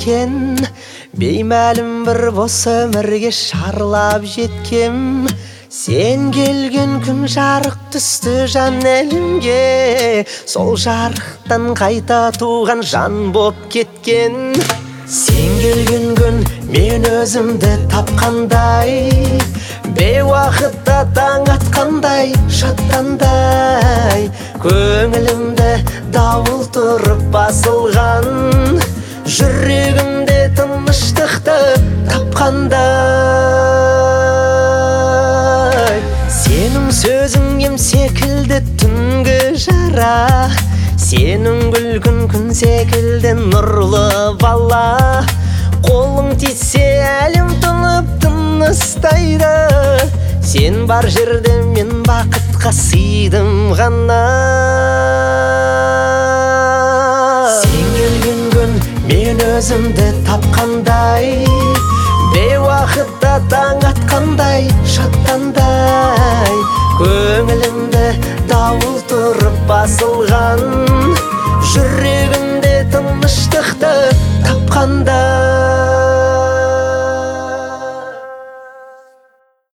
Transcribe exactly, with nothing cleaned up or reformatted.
кеткен, беймәлім бір бос өмірге шарлап жеткем. Сен келген күн жарық түсті жан әлемге, сол жарықтан қайта туған жан боп кеткен. Сен келген күн мен өзімді тапқандай, бейуақытта таң атқандай, шаттандай. Көңілімді дауыл тұрып басылған, жүрегімде тыныштықты тапқандай. Сенің сөзің ем секілді түнгі жара, сенің күлкің күн секілді нұрлы бала. Қолың тисе әлем тұнып тыныстайды, сен бар жерде мен бақытқа сыйдым ғана. Сен келген күн мен өзімді тапқандай, бейуақытта таң атқандай, шаттандай. Көңілімді дауыл тұрып басылған, жүрегімде тыныштықты тапқандай.